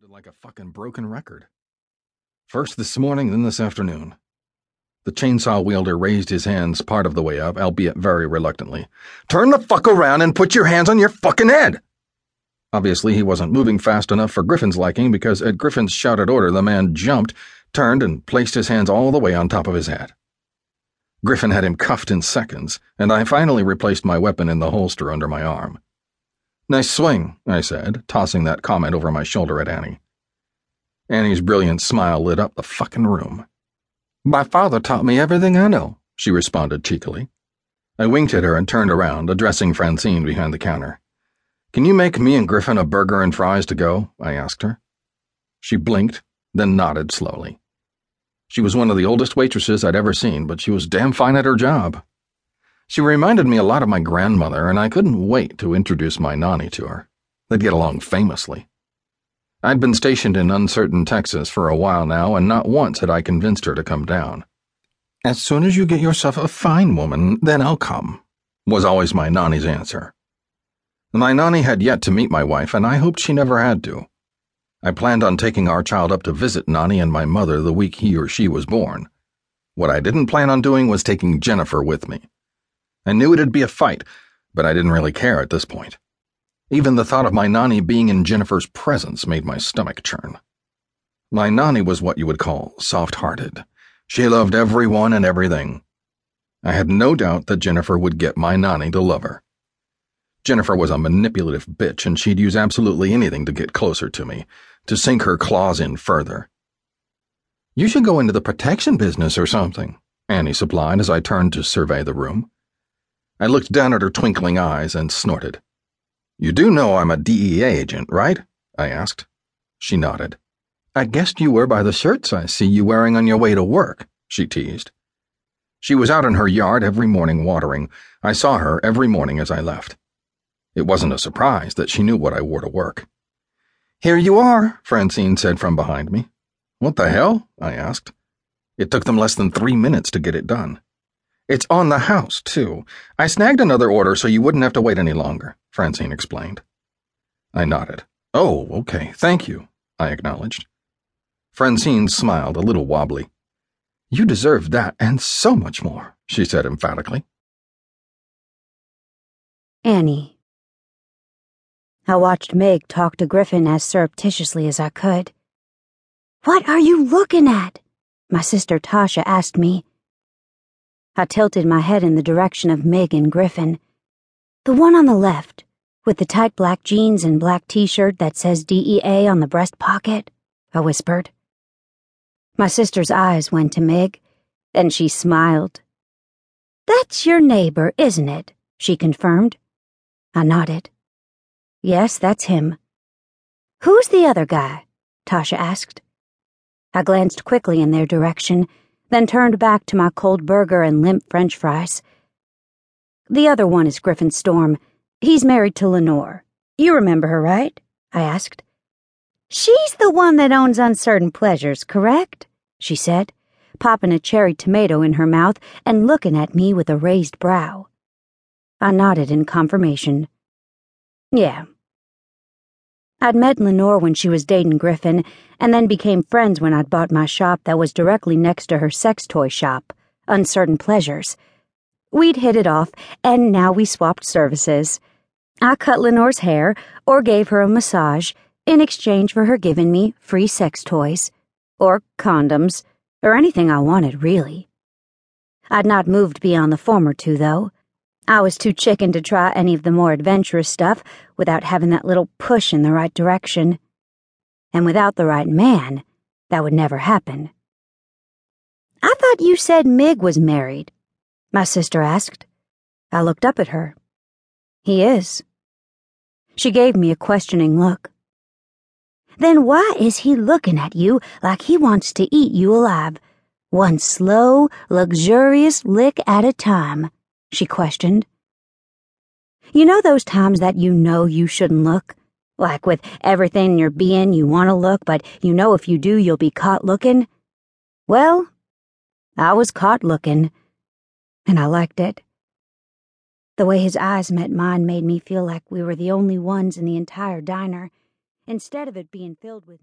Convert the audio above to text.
sounded like a fucking broken record. First this morning, then this afternoon. The chainsaw wielder raised his hands part of the way up, albeit very reluctantly. Turn the fuck around and put your hands on your fucking head! Obviously, he wasn't moving fast enough for Griffin's liking, because at Griffin's shouted order, the man jumped, turned, and placed his hands all the way on top of his head. Griffin had him cuffed in seconds, and I finally replaced my weapon in the holster under my arm. Nice swing, I said, tossing that comment over my shoulder at Annie. Annie's brilliant smile lit up the fucking room. My father taught me everything I know, she responded cheekily. I winked at her and turned around, addressing Francine behind the counter. Can you make me and Griffin a burger and fries to go? I asked her. She blinked, then nodded slowly. She was one of the oldest waitresses I'd ever seen, but she was damn fine at her job. She reminded me a lot of my grandmother, and I couldn't wait to introduce my Nani to her. They'd get along famously. I'd been stationed in uncertain Texas for a while now, and not once had I convinced her to come down. As soon as you get yourself a fine woman, then I'll come, was always my Nani's answer. My Nani had yet to meet my wife, and I hoped she never had to. I planned on taking our child up to visit Nani and my mother the week he or she was born. What I didn't plan on doing was taking Jennifer with me. I knew it'd be a fight, but I didn't really care at this point. Even the thought of my Nani being in Jennifer's presence made my stomach churn. My Nani was what you would call soft-hearted. She loved everyone and everything. I had no doubt that Jennifer would get my Nani to love her. Jennifer was a manipulative bitch, and she'd use absolutely anything to get closer to me, to sink her claws in further. You should go into the protection business or something, Annie supplied as I turned to survey the room. I looked down at her twinkling eyes and snorted. You do know I'm a DEA agent, right? I asked. She nodded. I guessed you were by the shirts I see you wearing on your way to work, she teased. She was out in her yard every morning watering. I saw her every morning as I left. It wasn't a surprise that she knew what I wore to work. Here you are, Francine said from behind me. What the hell? I asked. It took them less than 3 minutes to get it done. It's on the house, too. I snagged another order so you wouldn't have to wait any longer, Francine explained. I nodded. Oh, okay, thank you, I acknowledged. Francine smiled, a little wobbly. You deserve that and so much more, she said emphatically. Annie. I watched Meg talk to Griffin as surreptitiously as I could. What are you looking at? My sister Tasha asked me. I tilted my head in the direction of Meg and Griffin. The one on the left, with the tight black jeans and black t-shirt that says DEA on the breast pocket, I whispered. My sister's eyes went to Meg, and she smiled. That's your neighbor, isn't it? She confirmed. I nodded. Yes, that's him. Who's the other guy? Tasha asked. I glanced quickly in their direction, then turned back to my cold burger and limp French fries. The other one is Griffin Storm. He's married to Lenore. You remember her, right? I asked. She's the one that owns Uncertain Pleasures, correct? She said, popping a cherry tomato in her mouth and looking at me with a raised brow. I nodded in confirmation. Yeah. I'd met Lenore when she was dating Griffin, and then became friends when I'd bought my shop that was directly next to her sex toy shop, Uncertain Pleasures. We'd hit it off, and now we swapped services. I cut Lenore's hair, or gave her a massage, in exchange for her giving me free sex toys, or condoms, or anything I wanted, really. I'd not moved beyond the former two, though. I was too chicken to try any of the more adventurous stuff without having that little push in the right direction. And without the right man, that would never happen. I thought you said Mig was married, my sister asked. I looked up at her. He is. She gave me a questioning look. Then why is he looking at you like he wants to eat you alive, one slow, luxurious lick at a time? She questioned. You know those times that you know you shouldn't look? Like with everything in your being you want to look, but you know if you do you'll be caught looking? Well, I was caught looking, and I liked it. The way his eyes met mine made me feel like we were the only ones in the entire diner, instead of it being filled with